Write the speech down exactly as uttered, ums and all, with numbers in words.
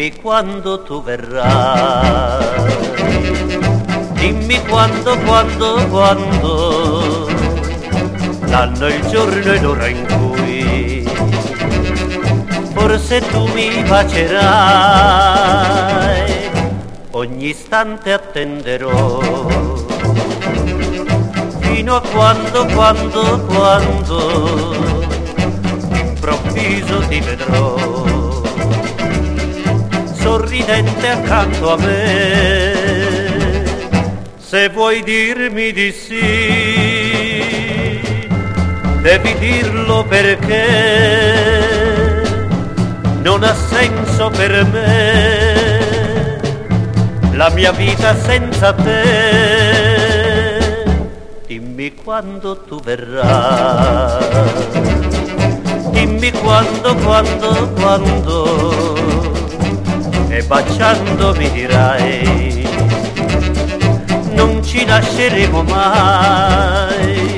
dimmi quando tu verrai, dimmi quando, quando, quando, l'anno, il giorno e l'ora in cui forse tu mi bacerai, ogni istante attenderò, fino a quando, quando, quando, improvviso ti vedrò, sorridente accanto a me. Se vuoi dirmi di sì, devi dirlo perché non ha senso per me la mia vita senza te. Dimmi quando tu verrai, dimmi quando, quando, quando, e baciando mi dirai non ci lasceremo mai.